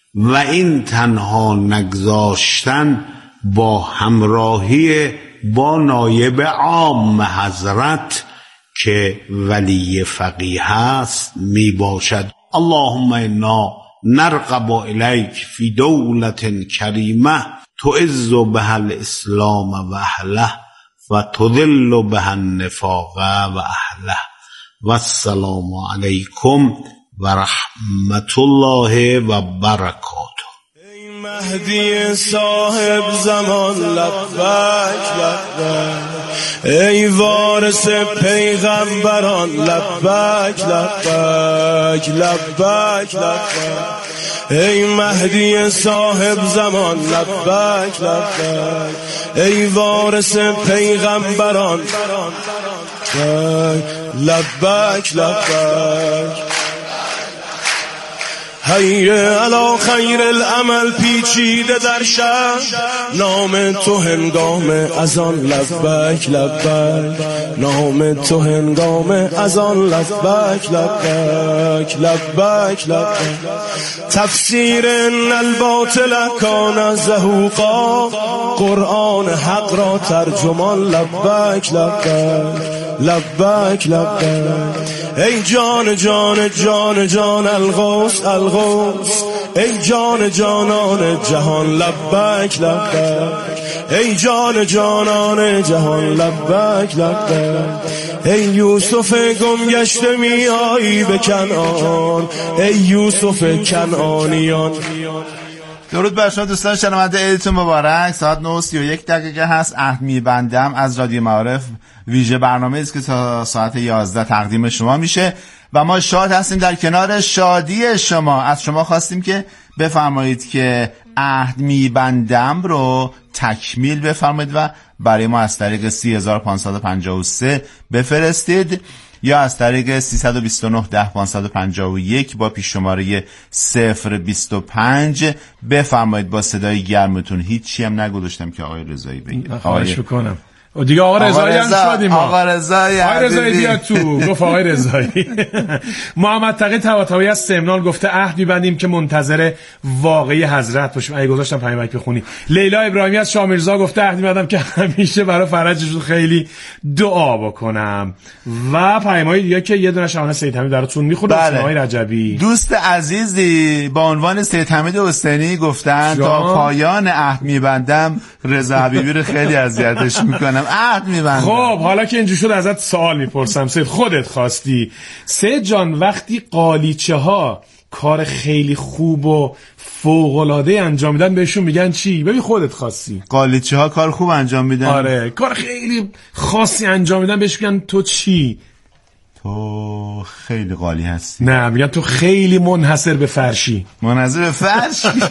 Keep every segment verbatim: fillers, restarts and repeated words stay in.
و این تنها نگذاشتن با همراهی با نایب عام حضرت که ولی فقیه هست می باشد. اللهم انا نرغب الیک فی دولت کریمه تعز بها الاسلام و اهله و تذل بها النفاق و اهله. و السلام علیکم و رحمت الله و برکاته. مهدی صاحب زمان لبک لبک، ای وارث پیغمبران لبک لبک لبک لبک، ای مهدی صاحب زمان لبک لبک، ای وارث پیغمبران لبک لبک. هی علا خیر العمل پیچیده در شهر، نام تو هنگام از آن لبک لبک، نام تو هنگام از آن لبک لبک لبک لبک. تفسیر ان الباطل کان زهوقا، قرآن حق را ترجمان لبک لبک لبک لبک. ای جان جان جان جان الغوث الغوث، ای جان جانان جهان لبک لبک، ای جان جانان جهان لبک لبک. ای یوسف گم گشته می آیی به کنعان، ای یوسف کنعانیان. درود بر شما دوستان شنونده، عیدتون مبارک. ساعت نه و سی و یک دقیقه هست. عهد میبندم از رادیو معارف، ویژه برنامه است که تا ساعت یازده تقدیم شما میشه و ما شاد هستیم در کنار شادی شما. از شما خواستیم که بفرمایید که عهد میبندم رو تکمیل بفرمایید و برای ما از طریق سی هزار و پانصد و پنجاه و سه بفرستید یا از طریق سیصد و بیست و نه ده پانصد و پنجاه و یک با پیش شماره صفر بیست و پنج بفرمایید. با صدای گرمتون، هیچی هم نگذاشتم که آقای رضایی بگید. خواهش میکنم. و دیگه آقا رضایی هم شدیم. آقا رضایی آقا رضایی بیاد تو. گفت آقای رضایی. محمد تقی طباطبایی از سمنان گفته عهد می‌بندیم که منتظر واقعی حضرت باشیم. اگه گذاشتم پیامک بخونی. لیلا ابراهیمی از شامیرزا گفته عهد می‌بندم که همیشه برای فرجشون خیلی دعا بکنم. و پیامای دیگه که یه دونه شاهنامه سید حمید براتون میخونم. آقای رجبی دوست عزیزی با عنوان سید حمید حسینی گفتن تا پایان عهد می‌بندم رضا حبیبی رو خیلی اذیتش می‌کنه. عهد میبندم. خب حالا که اینجوری شد ازت سوال میپرسم. سید خودت خواستی سید جان وقتی قالیچه ها کار خیلی خوب و فوق‌العاده انجام میدن بهشون میگن چی؟ ببین خودت خواستی. قالیچه ها کار خوب انجام میدن؟ آره کار خیلی خاصی انجام میدن بهش میگن تو چی؟ تو خیلی قالی هستی. نه میگن تو خیلی منحصر به فرشی. منحصر به فرشی.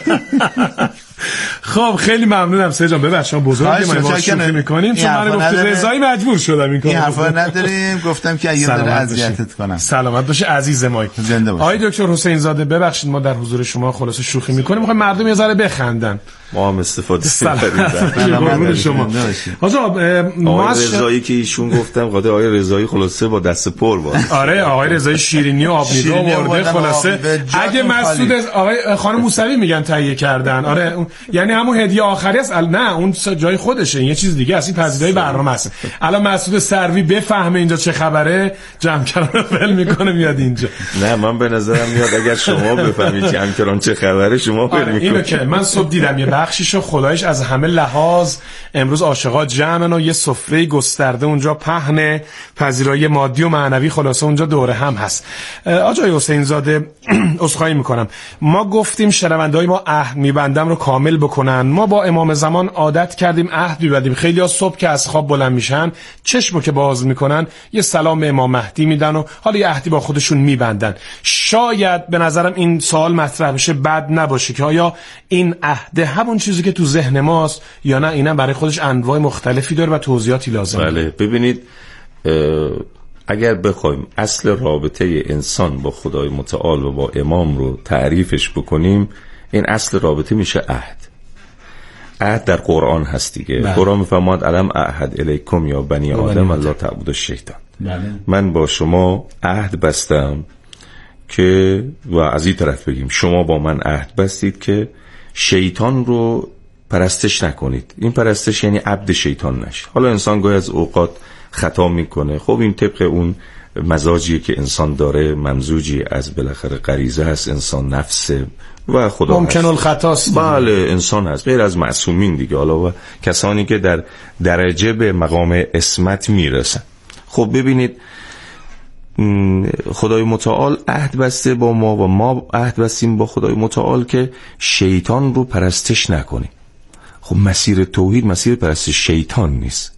خب خیلی ممنونم سید جان. ببخشید ما بزرگی ما باهاش شوخی میکنیم چون من گفت رضایی مجبور شدم این کارو. این حرفا نداریم. گفتم که اگه داره اذیتت کنم. سلامت باشه عزیز ما. زنده باش. آقای دکتر حسین زاده ببخشید ما در حضور شما خلاص شوخی میکنیم. میخوایم مردم یه ذره بخندن. ما هم استفاده می‌کنیم. شما آقا ما رضایی که ایشون گفتم قاعده آقای رضایی خلاصه با دست پر بود. آره آقای رضایی شیرینی و آبمیوه آورده خلاصه. اگه مسعود آقای خانم موسوی میگن تهیه کردن. آره یعنی همون هدیه آخری است. نه اون جای خودشه، این یه چیز دیگه است. این پذیرای برنامه است. الان مسعود سروی بفهمه اینجا چه خبره جمع کردن ول میکنه میاد اینجا. نه من به نظرم میاد اگر شما بفهمید جمع کردن چه خبره شما ول میکنید. اینو که من صبح دیدم یه بخشیشو خدایش از همه لحاظ امروز عاشقا جمعن و یه سفره گسترده اونجا پهن پذیرای مادی و معنوی خلاصه اونجا دوره هم هست. آقای حسین زاده عذرخواهی میکنم ما گفتیم شنونده‌های ما عهد میبندم رو کامل بکنن. ما با امام زمان عادت کردیم عهد میبندیم. خیلی‌ها صبح که از خواب بلند میشن چشمو که باز میکنن یه سلام به امام مهدی میدن و حالا یه عهدی با خودشون میبندن. شاید به نظرم این سوال مطرح بشه بد نباشه که آیا این عهد همون چیزی که تو ذهن ماست یا نه اینم برای خودش انواع مختلفی داره و توضیحاتی لازمه. بله ببینید اگر بخوایم اصل رابطه انسان با خدای متعال و با امام رو تعریفش بکنیم این اصل رابطه میشه عهد. عهد در قرآن هست دیگه. قرآن میفرماد علم اعهد الیکم یا بنی آدم الله تعبدوا الشیطان. من با شما عهد بستم که و از این طرف بگیم شما با من عهد بستید که شیطان رو پرستش نکنید. این پرستش یعنی عبد شیطان نشید. حالا انسان گاهی از اوقات خطا میکنه، خب این طبق اون مزاجی که انسان داره، ممزوجی از بالاخره غریزه هست، انسان نفس و خدا ممکن الخطاست. بله انسان هست، غیر از معصومین دیگه، حالا و کسانی که در درجه به مقام عصمت میرسن. خب ببینید خدای متعال عهد بسته با ما و ما عهد بستیم با خدای متعال که شیطان رو پرستش نکنیم. خب مسیر توحید مسیر پرستش شیطان نیست.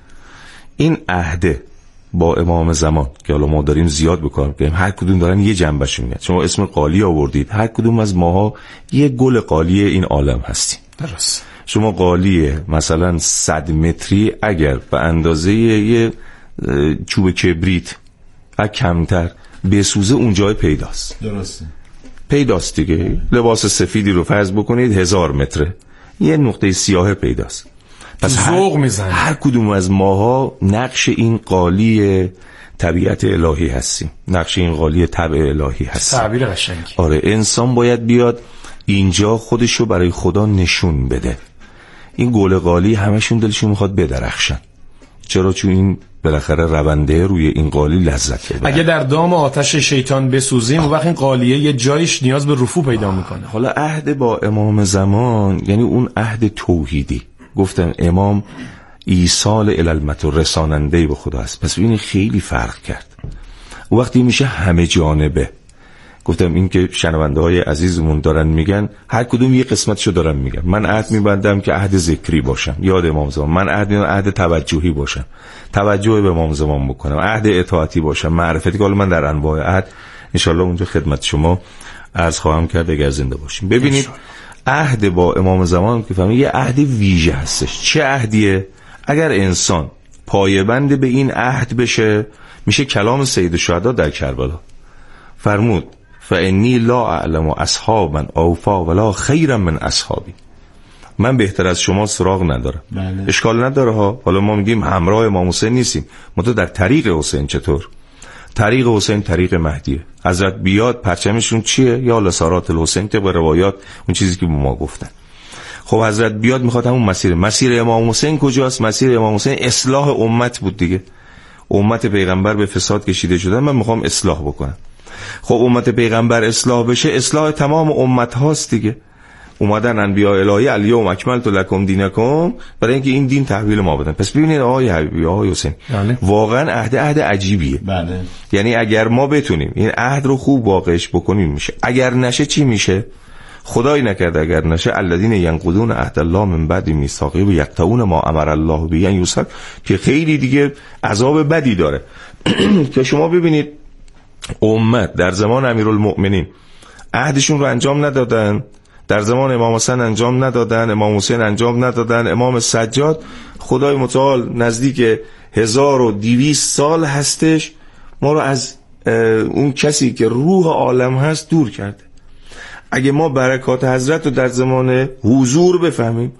این عهده با امام زمان که حالا ما داریم زیاد بکنیم که هر کدوم دارن یه جنبش میگن. شما اسم قالی آوردید، هر کدوم از ماها یه گل قالی این عالم هستیم. درست. شما قالی مثلا صد متری اگر به اندازه یه چوب کبریت و کمتر بسوزه اونجای پیداست. درسته. پیداست دیگه. لباس سفیدی رو فرض بکنید هزار متره، یه نقطه سیاه پیداست. پس ذوق میزنه. هر کدوم از ماها نقش این قالی طبیعت الهی هستیم، نقش این قالی طبع الهی هستیم. تعبیر قشنگی. آره انسان باید بیاد اینجا خودش رو برای خدا نشون بده. این گل قالی همشون دلشون میخواد بدرخشن. چرا؟ چون این بالاخره رونده روی این قالی لذت ببره. اگه در دام آتش شیطان بسوزیم وقت این قالیه یه جایش نیاز به رفو پیدا میکنه. حالا عهد با امام زمان یعنی اون عهد توحیدی. گفتم امام ایصال الالمت و رساننده به خدا است. پس این خیلی فرق کرد. وقتی میشه همه جانبه. گفتم این که شنونده های عزیزمون دارن میگن هر کدوم یه قسمتشو دارن میگن. من عهد میبندم که عهد ذکری باشم، یاد امام زمان. من عهد میبندم عهد توجهی باشم، توجه به امام زمان بکنم. عهد اطاعتی باشم، معرفتی که حالا من در انواع عهد انشالله اونجا خدمت شما عرض خواهم کرد اگر زنده باشیم. ببینید عهد با امام زمان که فهمید یه عهد ویژه هستش. چه عهدیه؟ اگر انسان پایبند به این عهد بشه میشه کلام سید الشهدا در کربلا. فرمود فانی لا اعلم اصحابا اوفا ولا خیرا من اصحابی. من بهتر از شما سراغ ندارم. بله. اشکال نداره ها. حالا ما میگیم همراه امام حسین نیستیم، منتها در طریق حسین چطور؟ طریق حسین طریق مهدیه. حضرت بیاد پرچمشون چیه؟ یا لسارات الحسین طبق روایات اون چیزی که به ما گفتن. خب حضرت بیاد میخواد همون مسیر مسیر امام حسین کجاست؟ مسیر امام حسین اصلاح امت بود دیگه. امت پیغمبر به فساد کشیده شدن، من میخوام اصلاح بکنم. خب امت پیغمبر اصلاح بشه اصلاح تمام امت هاست دیگه. اومدن انبیاء الهی الیوم اکملت لکم دینکم برای اینکه این دین تحویل ما بدن. پس ببینید آقای حبیبی آقای حسین بله. واقعا عهد عهد عجیبیه. بله. یعنی اگر ما بتونیم این عهد رو خوب واقعش بکنیم میشه. اگر نشه چی میشه؟ خدای نکرده اگر نشه الذین ینقضون عهد الله من بعد میثاقه و یقطعون ما امر الله به ان یوصل، که خیلی دیگه عذاب بدی داره. که شما ببینید امت در زمان امیرالمؤمنین عهدشون رو انجام ندادن، در زمان امام حسن انجام ندادن، امام حسین انجام ندادن، امام سجاد خدای متعال نزدیک هزار و دویست سال هستش ما رو از اون کسی که روح عالم هست دور کرده. اگه ما برکات حضرت رو در زمان حضور بفهمیم،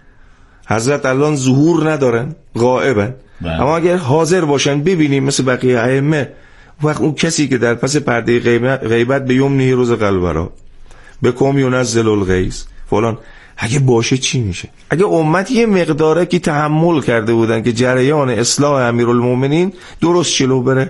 حضرت الان ظهور ندارن، غائبن، اما اگر حاضر باشن ببینیم مثل بقیه ائمه، وقت اون کسی که در پس پرده غیبت به یمنه روز قلبرا به کم ینزل الغیث فلان، اگه باشه چی میشه؟ اگه امت یه مقداره که تحمل کرده بودن که جریان اصلاح امیرالمومنین درست جلو بره،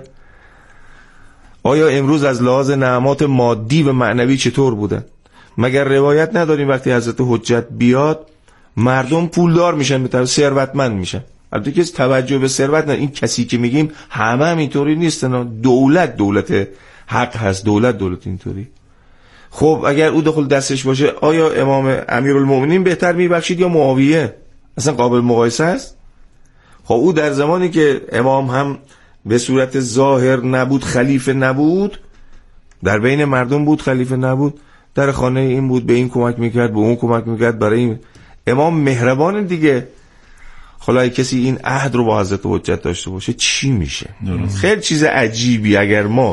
آیا امروز از لحاظ نعمات مادی و معنوی چطور بودن؟ مگر روایت نداریم وقتی حضرت حجت بیاد مردم پولدار میشن، به طرف ثروتمند میشن؟ البته که توجه به ثروت نه، این کسی که میگیم همه هم اینطوری نیستن. دولت دولت حق هست، دولت دولت اینطوری. خب اگر او دخل دستش باشه آیا امام امیرالمومنین بهتر میبخشید یا معاویه؟ اصلا قابل مقایسه است؟ خب او در زمانی که امام هم به صورت ظاهر نبود، خلیفه نبود، در بین مردم بود، خلیفه نبود، در خانه این بود، به این کمک میکرد، به اون کمک میکرد، برای این امام مهربان دیگه. خلای کسی این عهد رو با حضرت حجت داشته باشه چی میشه؟ درست. خیلی چیز عجیبی. اگر ما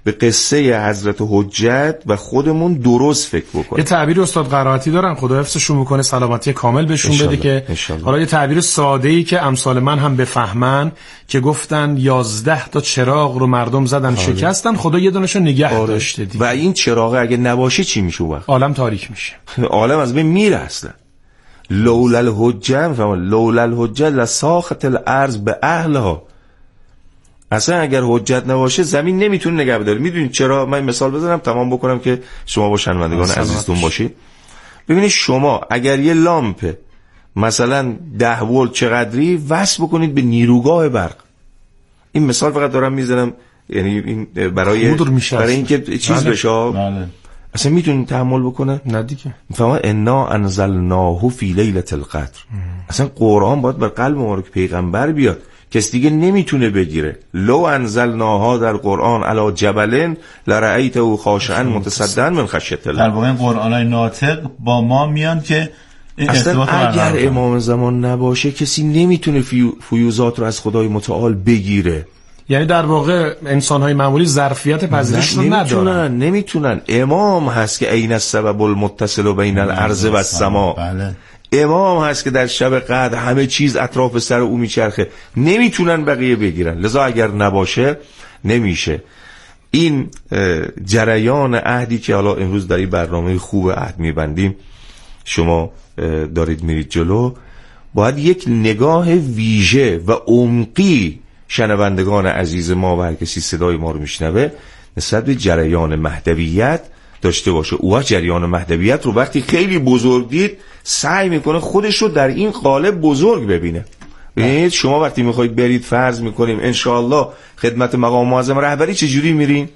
به قصه حضرت حجت و خودمون درست فکر بکنیم. یه تعبیر استاد قرائتی دارن، خدا حفظشون میکنه، سلامتی کامل بهشون بده، که حالا یه تعبیر ساده‌ای که امثال من هم بفهمن، که گفتن یازده تا چراغ رو مردم زدن آره. شکستن، خدا یه دونشو نگه آره. داشته دیگه. و این چراغ اگه نباشه چی میشه وقت؟ عالم تاریک میشه، عالم از بین میره اصلا. لولا الحجه، میفهمن لولا الحجه لساخت الارض به اهلها. اصلا اگر حجت نباشه زمین نمیتونه نگه داره. میدونید چرا؟ من مثال بزنم تمام بکنم که شما با شنوندگان عزیزتون باشید. ببینید شما اگر یه لامپ مثلا ده ولت چقدری وصل بکنید به نیروگاه برق، این مثال فقط دارم میزنم، یعنی این برای برای اینکه چیز بشه، اصلا میتونین تحمل بکنه؟ نه دیگه. میفهمن انا انزلناه فی لیلة القدر. اصلا قرآن باید بر قلب مبارک پیغمبر بیاد، کس دیگه نمیتونه بگیره. لو انزلناها در قرآن علی جبل لرأیته خاشعا متصدعا من خشیة الله. در واقع قرآنای ناطق با ما میان که اصلا اگر امام زمان نباشه کسی نمیتونه فیوزات رو از خدای متعال بگیره. یعنی در واقع انسان‌های معمولی ظرفیت پذیرش رو ندارن. نمیتونن. امام هست که عین السبب المتصل بین الارض و السماء. بله. امام هست که در شب قدر همه چیز اطراف سر او میچرخه، نمیتونن بقیه بگیرن. لذا اگر نباشه نمیشه. این جریان عهدی که حالا امروز در این برنامه خوب عهد میبندیم شما دارید میرید جلو، باید یک نگاه ویژه و عمقی شنوندگان عزیز ما و هر کسی صدای ما رو میشنوه نسبت به جریان مهدویت داشته باشه. او جریان مهدویت رو وقتی خیلی بزرگ دید سعی میکنه خودش رو در این قالب بزرگ ببینه. ببینید شما وقتی میخواید برید فرض میکنیم انشاءالله خدمت مقام معظم رهبری چجوری میرین؟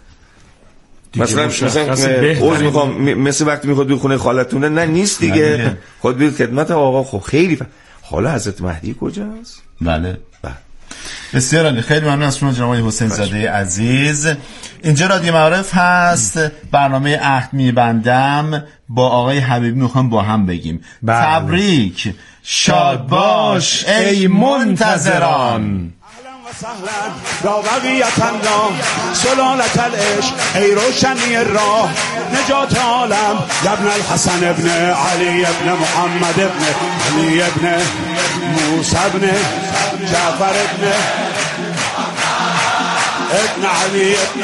مثلا مثلا اوز میخوام مثل وقتی میخواد به خونه خالتونه، نه نیست دیگه، خود برید خدمت آقا. خب خیلی ف... حالا حضرت مهدی کجاست؟ بله بله. بسیار عالی، خیلی ممنون از شما جناب حسین زاده عزیز. اینجا رادیو معارف هست، برنامه عهد میبندم با آقای حبیبی میخوام با هم بگیم بله. تبریک، شاد باش ای منتظران. و سهلا را بقیت الله سلالت العشق ای روشنی راه نجات عالم ابن الحسن ابن علی ابن محمد ابن علی ابن موسی ابن جعفر ابن ابن علی ابن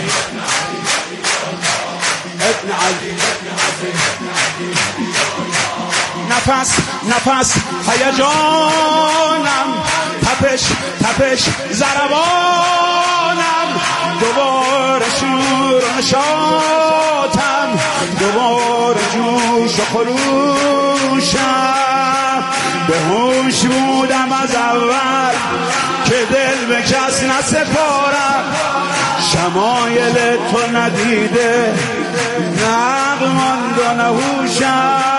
ابن علی. نفس نفس هیجانم، تپش تپش ضربانم، دوباره شور و نشاطم، دوباره جوش و خروشم. به هوش بودم از اول که دل به کس نسپارم، شمایل تو ندیده نقل ماند و نهوشم.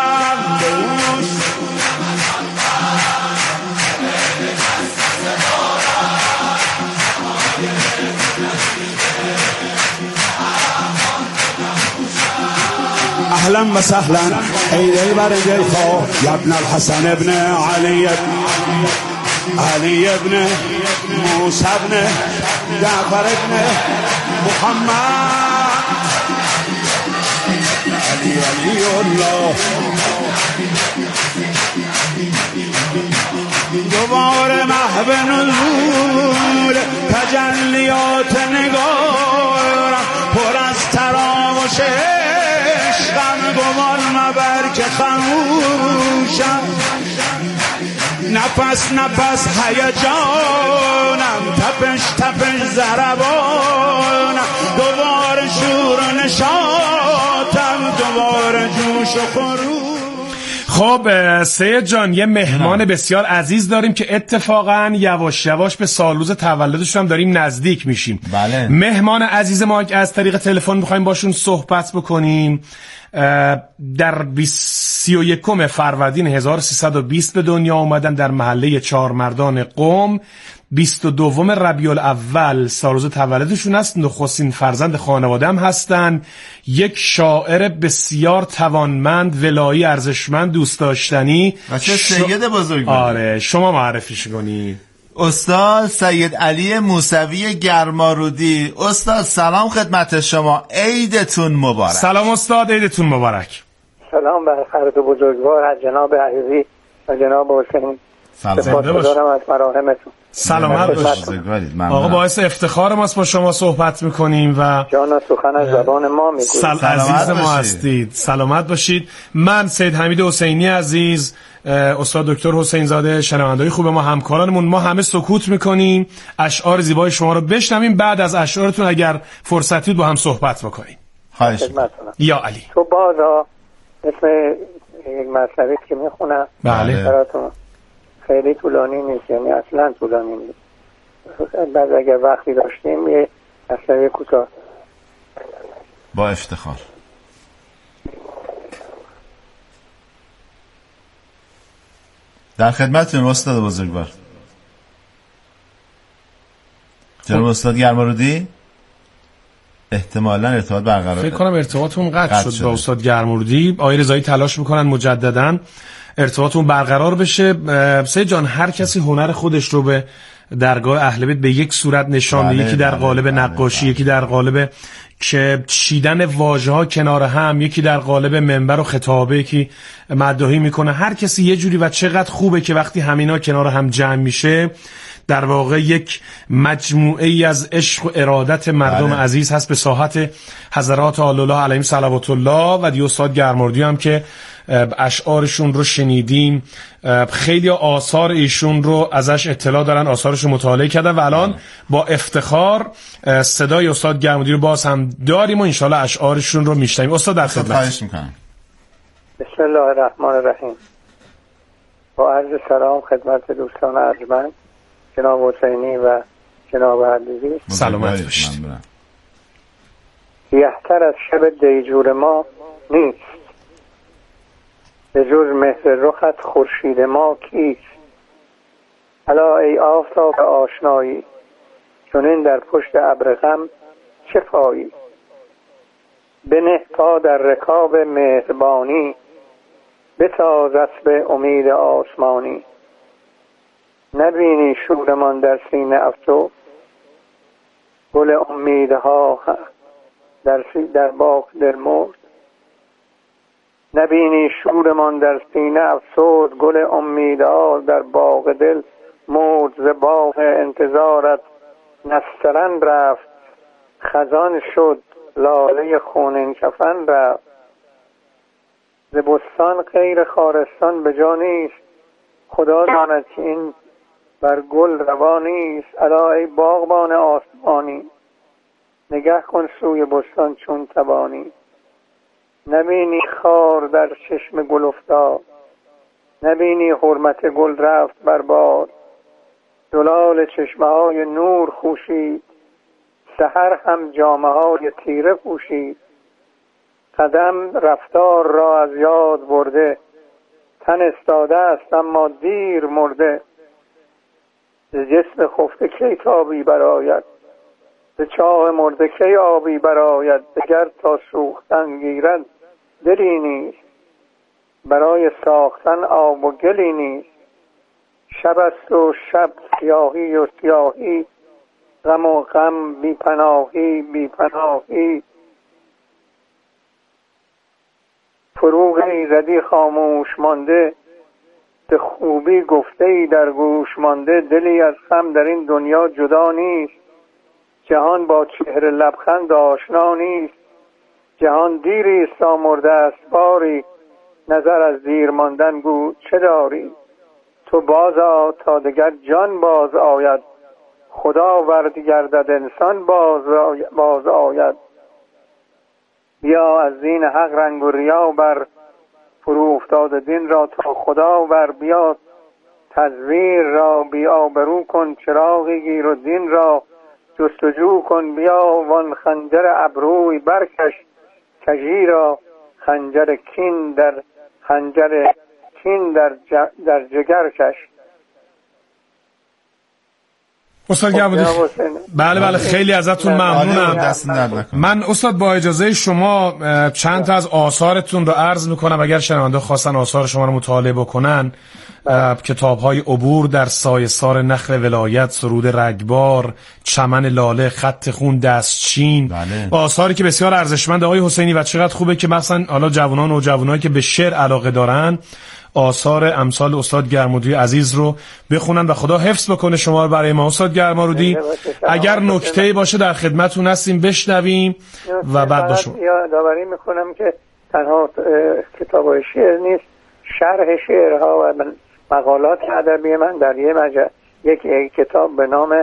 اهلا و سهلا ای دلبر دلخواه یا ابن الحسن ابن علی علی ابن موسی ابن جعفر ابن محمد علی علی الله. دوباره محو نزول تجلیات نگارم پر از تراوش عشقم، گمان مبر که خموشم. نفس نفس هیجانم، تپش تپش ضربانم، دوباره شور و نشاطم، دوباره جوش و خروش. خب سید جان، یه مهمان بسیار عزیز داریم که اتفاقا یواش یواش به سالروز تولدشون هم داریم نزدیک میشیم. بله. مهمان عزیز ما از طریق تلفن میخوایم باشون صحبت بکنیم. در سی و یکم فروردین هزار و سیصد و بیست به دنیا اومدن در محله چهارمردان قم. بیست و دوم ربیع الاول سالروز تولدشون است. نخستین فرزند خانواده هم هستن. یک شاعر بسیار توانمند، ولایی، ارزشمند، دوست داشتنی. بچه سید بزرگ. آره شما معرفیش کنی. استاد سید علی موسوی گرمارودی. استاد سلام خدمت شما، عیدتون مبارک. سلام استاد، عیدتون مبارک. سلام بر فرد بزرگوار از جناب عزیزی و جناب حسین. سپاسگزارم از مراحمتون. سلامت باشید آقا، باعث افتخار ماست با شما صحبت میکنیم و جان سخن از زبان ما میگوید. سل... عزیز ما هستید، سلامت باشید. من سید حمید حسینی عزیز، استاد دکتر حسین زاده، شنونده‌های خوب ما، همکارانمون، ما همه سکوت میکنیم اشعار زیبای شما رو بشنویم، بعد از اشعارتون اگر فرصتی با هم صحبت بکنیم. خواهش یا علی. تو بازا اسم یک مطلبی که میخونم بله براتون، خیلی طولانی نیست، یعنی اصلا طولانی نیست، بعد اگر وقتی داشتیم یه مطلب کوتاه. با افتخار. در خدمتتون استاد بزرگوار. جناب استاد گرمارودی احتمالاً ارتباط برقرار، فکر کنم ارتباطمون قطع شد, شد با استاد گرمارودی. آقای رضایی تلاش میکنن مجدداً ارتباطمون برقرار بشه. سید جان، هر کسی هنر خودش رو به درگاه اهل بیت به یک صورت نشان میده، یکی در قالب نقاشی، یکی در قالب که چیدن واژه‌ها کنار هم، یکی در قالب منبر و خطابه، یکی مداحی میکنه. هر کسی یه جوری و چقدر خوبه که وقتی همینا کنار هم جمع میشه در واقع یک مجموعه ای از عشق و ارادت مردم بله. عزیز هست به ساحت حضرات آل الله علیهم صلوات الله. و دی استاد گرمارودی هم که اشعارشون رو شنیدیم، خیلی آثار ایشون رو ازش اطلاع دارن، آثارشون مطالعه کردن و الان با افتخار صدای استاد گرمارودی رو باز هم داریم و انشالله اشعارشون رو میشنویم. استاد در خدمت. بسم الله الرحمن الرحیم. با عرض سلام خدمت دوستان ارجمند جناب حسینی و جناب عزیزی، سلامت باشید. یحتر از شب دیجور ما نیست، به جز مهر رخت خورشید ما کیست. الا ای آفتاب آشنایی، چنین در پشت ابر غم چه پایی. بنه پا در رکاب مهربانی، بتاز اسب امید آسمانی. نبینی شورمان در سینه افسوس، گل امیدها در در باغ دل مرد. نبینی شورمان در سینه افسوس، گل امیدها در باغ دل مرد. ز باغ انتظارت نسترن رفت، خزان شد لاله خونین کفن رفت. ز بستان غیر خارستان به جا نیست، خدا داند که این بر گل روا نیست. الا ای باغبان آسمانی، نگه کن سوی بستان چون توانی. نبینی خار در چشم گل افتاد، نبینی حرمت گل رفت بر باد. زلال چشمه های نور خوشید، سحر هم جامه های تیره پوشید. قدم رفتار را از یاد برده، تن استاده است اما دیر مرده. ز جسم خفته کی تابی برآید، ز چاه مرده کی آبی برآید. دگر تا سوختن گیرد دلی نیست، برای ساختن آب و گلی نیست. شب است و شب سیاهی و سیاهی، غم و غم بی پناهی بی پناهی. فروغ ایزدی خاموش مانده، به خوبی گفته ای در گوش مانده. دلی از غم در این دنیا جدا نیست، جهان با چهره لبخند آشنا نیست. جهان دیری است آمرده است باری، نظر از دیر ماندن گو چه داری. تو باز آ تا دگر جان باز آید، خدا ورد گردد انسان باز باز آید. بیا از دین حق رنگ و ریا بر، فرو افتاد دین را تا خدا ور. بیا تزویر را بی آبرو کن، چراغی گیر و دین را جستجو کن. بیا وان خنجر ابروی برکش، کژی را خنجر کین در خنجر کین در, ج... در جگر کش. استاد گرمادی. بله بله خیلی ازتون ممنونم. دست درد نکنه. من استاد با اجازه شما چند تا از آثارتون رو عرض میکنم اگر شنونده خواستن آثار شما رو مطالعه بکنن. کتاب‌های عبور در سایه‌سار نخل ولایت، سرود رگبار، چمن لاله، خط خون، دستچین، بله. آثاری که بسیار ارزشمند آقای حسینی و چقدر خوبه که مثلا حالا جوانان و جوانایی که به شعر علاقه دارن آثار امثال استاد گرمادی عزیز رو بخونن و خدا حفظ بکنه شما رو برای ما. استاد گرمادی اگر نکته‌ای باشه در خدمتتون هستیم بشنویم و بعد با شما. یادآوری می‌کنم که تنها کتاب‌های شعر نیست، شرح شعرها و مقالات ادبی من در یه مجله یک کتاب به نام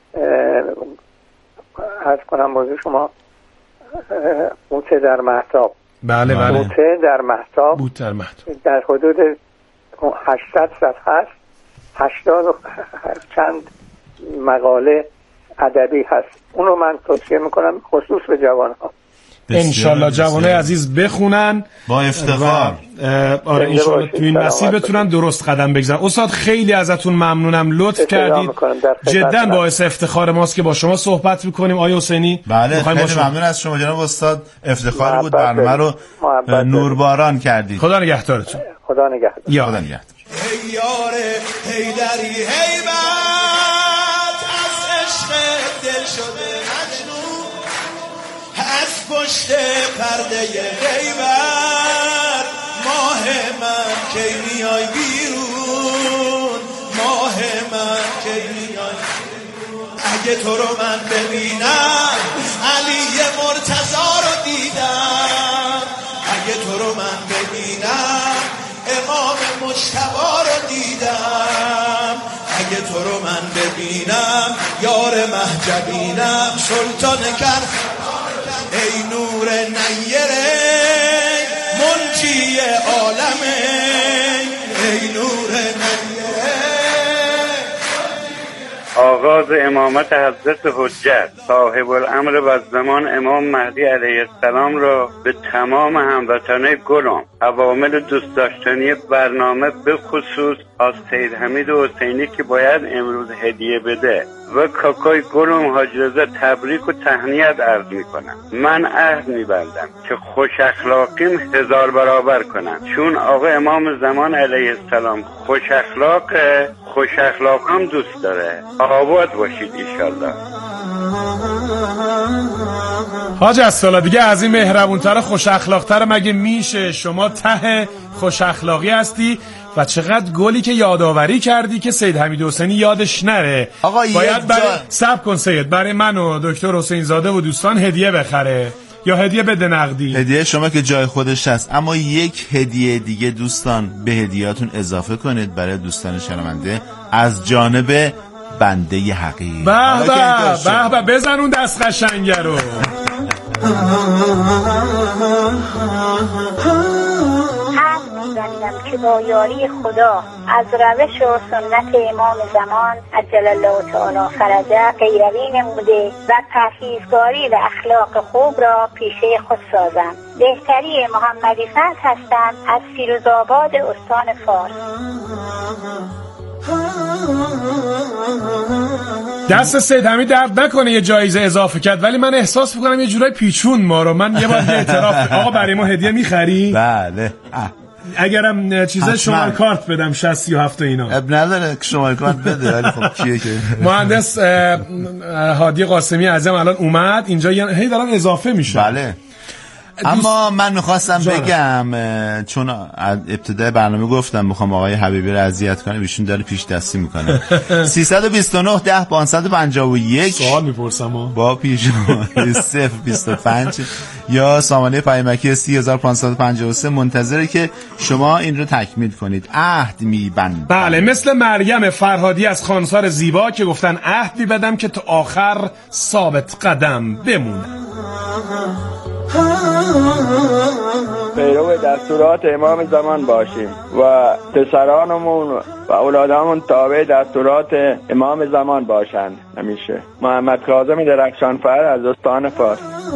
عرض کنم موضوع شما بوته در مهتاب. بله بله. بوته در مهتاب. بوته در مهتاب. در حدود هشتصد صفحه است. هشتاد چند مقاله ادبی هست. اونو من توصیه میکنم خصوص به جوانها. انشالله جوانای عزیز بخونن با افتخار. آره انشالله تو این مسیر بتونن درست قدم بگذارن. استاد خیلی ازتون ممنونم، لطف کردید، جدا باعث افتخار ماست که با شما صحبت میکنیم. آقای حسینی بله خیلی ممنون از شما جناب استاد، افتخار بود برنامه رو نورباران کردید. خدا نگهدارتون. خدا نگهدار. یا خدا نگهدار. ای یار حیدری هیبت از عشق دل شده مجنون، از پشت پرده غیبت ماه من کی میای بیرون، ماه من کی میای بیرون. اگه تو رو من ببینم علی مرتضی رو دیدم، اگه تو رو من ببینم امام مجتبی رو دیدم، اگه تو رو من ببینم یار مهجبینم سلطان کر. ای نور نیره منجی عالمه، ای نور نیره. آغاز امامت حضرت حجت صاحب الامر و زمان امام مهدی علیه السلام را به تمام هموطنان گلم عوامل دوست داشتنی برنامه به خصوص از سید حمید حسینی که باید امروز هدیه بده و کاکای گلم حاج رضا تبریک و تهنیت عرض میکنم. من عهد میبندم که خوش اخلاقیم هزار برابر کنم، چون آقا امام زمان علیه السلام خوش اخلاقه، خوش اخلاق هم دوست داره. آباد باشید ایشالله. حاج اسدالله دیگه از این مهربونتر خوش اخلاقتر مگه میشه؟ شما ته خوش اخلاقی هستی و چقدر گلی که یادآوری کردی که سید حمید حسینی یادش نره. آقا باید برای صبر کن سید، برای من و دکتر حسین زاده و دوستان هدیه بخره یا هدیه بده نقدی. هدیه شما که جای خودش هست، اما یک هدیه دیگه دوستان به هدیهاتون اضافه کنید برای دوستان شنونده از جانب بنده حقیقی. به به به به بزن اون دست قشنگه رو. می‌دانم که با یاری خدا از روش و سنت امام زمان عجل الله تعالی فرجه پیروی نموده و پرهیزگاری و اخلاق خوب را پیشه خود سازم. بهتری محمدی فضل هستم از فیروزآباد استان فارس. دست سید حمید درد نکنه یه جایزه اضافه کرد، ولی من احساس میکنم یه جورای پیچون ما رو. من یه بار یه اعتراف آقا برای ما هدیه میخری؟ بله. اگرم چیزا شماره کارت بدم شصت و هفت و اینا اب نداره که شماره کارت بده، ولی خب کیه که مهندس هادی قاسمی عزیزم الان اومد اینجا، هی دارم اضافه میشه. بله. اما من میخواستم بگم چون ابتدای برنامه گفتم میخوام آقای حبیبی رو اذیت کنم، ایشون داره پیش دستی میکنه. سیصد و بیست و نه ده پانصد و پنجاه و یک سوال میپرسم با پیشنهاد صفر بیست و پنج یا سامانه پیامکی سی هزار و پانصد و پنجاه و سه منتظره که شما این رو تکمیل کنید. عهد میبندم. بله، مثل مریم فرهادی از خانسار زیبا که گفتن عهد میبندم که تا آخر ثابت قدم بمونم. پیرو دستورات امام زمان باشیم و پسرانمون و اولادامون تابع دستورات امام زمان باشند همیشه. محمد کاظم درخشانفر از استان فارس.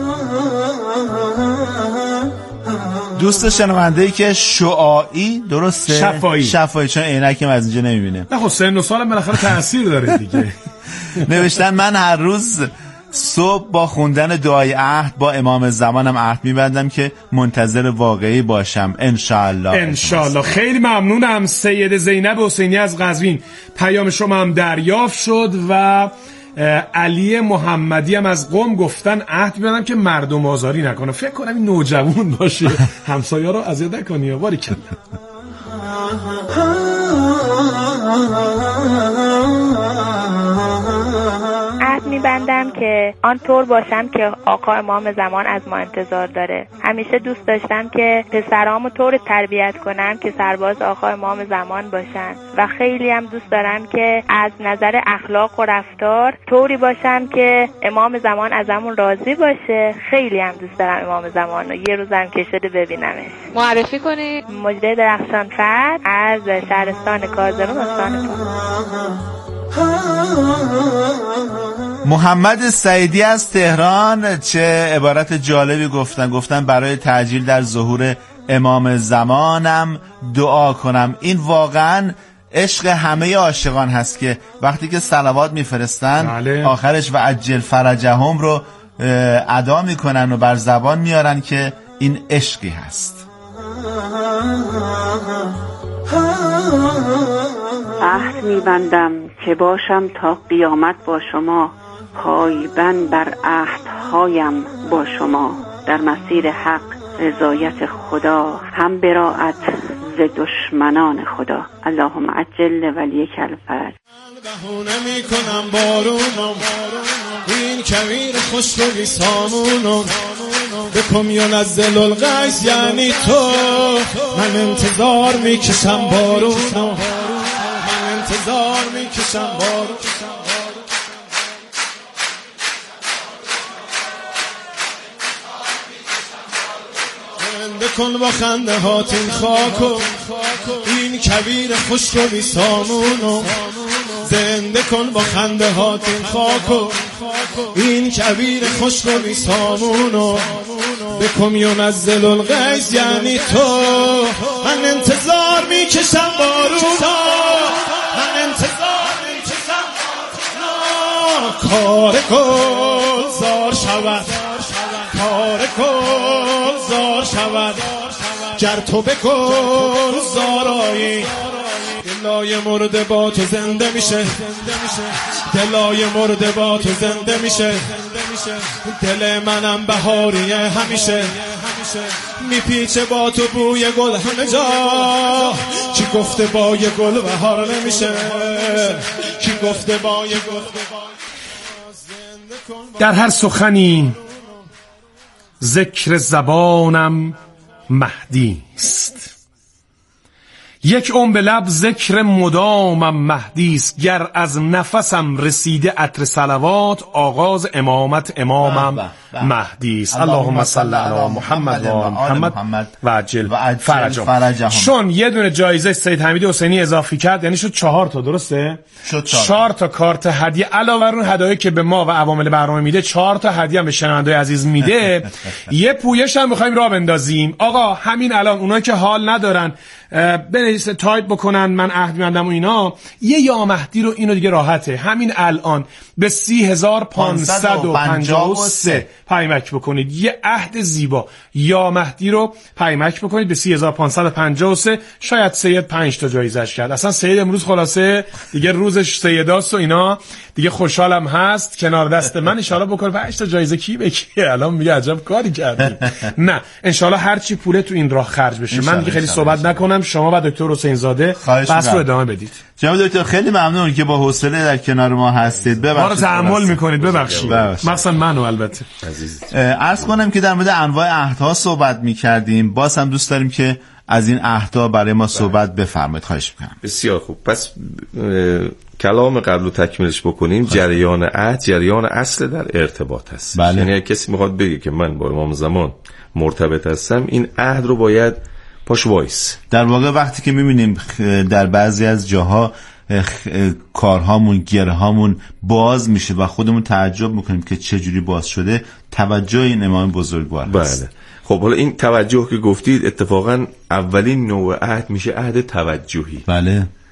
دوست شنونده‌ای که شعاعی درسته؟ شفایی شفایی چون عینکم از اینجا نمیبینه. نه خب سن و سالم بالاخره تاثیر داره دیگه. نوشتن من هر روز صبح با خوندن دعای عهد با امام زمانم عهد می‌بندم که منتظر واقعی باشم انشاءالله. انشاءالله. خیلی ممنونم. سید زینب حسینی از قزوین، پیام شما هم دریافت شد و علی محمدی هم از قم گفتن عهد می‌بندم که مردم آزاری نکنه. فکر کنم این نوجوان باشه، همسایه‌ها رو اذیت نکنی. باریکلا. عهد میبندم که آن طور باشم که آقا امام زمان از ما انتظار داره. همیشه دوست داشتم که پسرامو طور تربیت کنم که سرباز آقا امام زمان باشن و خیلی هم دوست دارم که از نظر اخلاق و رفتار طوری باشم که امام زمان ازمون راضی باشه. خیلی هم دوست دارم امام زمان رو یه روزم که شده ببینمش. معرفی کنید. مجده درخشانفر از شهرستان کازرون استان محمد سعیدی از تهران چه عبارت جالبی گفتن. گفتن برای تعجیل در ظهور امام زمانم دعا کنم. این واقعا عشق همه عاشقان هست که وقتی که صلوات میفرستن بله. آخرش و عجل فرجهم رو ادا میکنن و بر زبان میارن که این عشقی هست. عهد میبندم که باشم تا قیامت با شما، پایبند بر عهدهایم با شما، در مسیر حق رضایت خدا، هم براءت ز دشمنان خدا. اللهم عجل ولیک الفرج. بهونه میکنم بارونم، این کویر خوشروی سامونم، بکن ینزل الغیث یعنی تو، من انتظار میکشم بارونم، من انتظار میکشم بارونم. بکن با خنده هات این خاکو، این کویر خوشروی سامونو، زنده کن با خنده هات این خاکو، این کویر خوشروی سامونو، بکن ینزل الغیث یعنی تو، من انتظار میکشم بارونا، من انتظار میکشم بارونا. کار گل زار شود، کار گل زار شود، گر تو به گل زارایی، دلای مرده با تو زنده میشه، دلای مرده با تو زنده میشه، دل منم بهاریه همیشه، میپیچه با تو بوی گل همه جا، کی گفته با یه گل بهار نمیشه، کی گفته با یه گل. در هر سخنی ذکر زبانم مهدی است، یک عمر به لب ذکر مدامم مهدی است، گر از نفسم رسیده عطر صلوات، آغاز امامت امامم مهدی است. اللهم صل علی محمد و آل محمد و عجل فرجهم. چون یه دونه جایزه سید حمیدی حسینی اضافی کرد، یعنی شد چهار تا، درسته؟ شد چهار, چهار تا کارت هدیه علاوه بر اون هدایایی که به ما و عوامل برنامه میده، چهار تا هدیه هم به شنونده‌های عزیز میده. یه پویش هم می‌خوایم راه بندازیم. آقا همین الان اونایی که حال ندارن بنویسن تایپ بکنن من عهد می‌بندم و اینا، یه یا مهدی رو اینو دیگه راحته، همین الان به سی هزار پانصد و پنجاه و سه پیمک بکنید، یه عهد زیبا یا مهدی رو پیمک بکنید به سی هزار پانصد و پنجاه و سه. شاید سید پنج تا جایزش کرد. اصلا سید امروز خلاصه دیگه روزش سیداست و اینا، دیگه خوشحالم هست کنار دست من. ان شاءالله بکنه پنج تا جایزه کی به کیه. الان میگه عجب کاری کردیم. نه ان شاءالله هر چی پوله تو این راه خرج بشه. من دیگه خیلی صحبت نکنم، شما و دکتر حسین زاده بس رو ادامه بدید. جناب دکتر خیلی ممنون که با حوصله در کنار ما هستید. ببخشید ما رو تحمل میکنید، ببخشید مثلا منو البته عزیز. عرض کنم که در مورد انواع عهدها صحبت میکردیم، باز هم دوست داریم که از این عهدها برای ما صحبت بفرمایید. خواهش میکنم. بسیار خوب. پس کلام قبل رو تکمیلش بکنیم. جریان عهد جریان اصل در ارتباط هست. بله. یعنی کسی میخواد بگه که من با امام زمان مرتبط هستم، این عهد رو باید پاش وایس. در واقع وقتی که میبینیم در بعضی از جاها کارهامون گرهامون باز میشه و خودمون تعجب میکنیم که چه جوری باز شده، توجه این امام بزرگوار هست. بله. خب حالا این توجه که گفتید اتفاقا اولین نوع عهد میشه عهد توجهی. بله.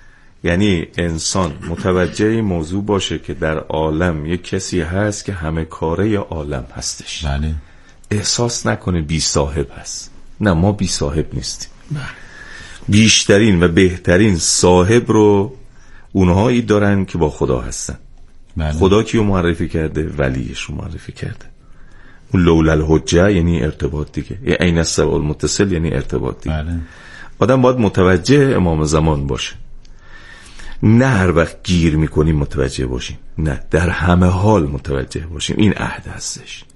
یعنی انسان متوجه این موضوع باشه که در عالم یک کسی هست که همه کاره عالم هستش. بله. احساس نکنه بی صاحب هست. نه، ما بی صاحب نیستیم. بله. بیشترین و بهترین صاحب رو اونهایی دارن که با خدا هستن. بله. خدا کیو معرفی کرده؟ ولیش رو معرفی کرده. اون لولا الحجه یعنی ارتباط دیگه، یعنی عین السبع المتصل یعنی ارتباط دیگه. بله. آدم باید متوجه امام زمان باشه، نه هر وقت گیر میکنیم متوجه باشیم، نه در همه حال متوجه باشیم. این عهد هستش.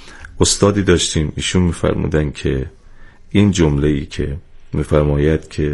استادی داشتیم، ایشون میفرمودن که این جمله‌ای که میفرماید که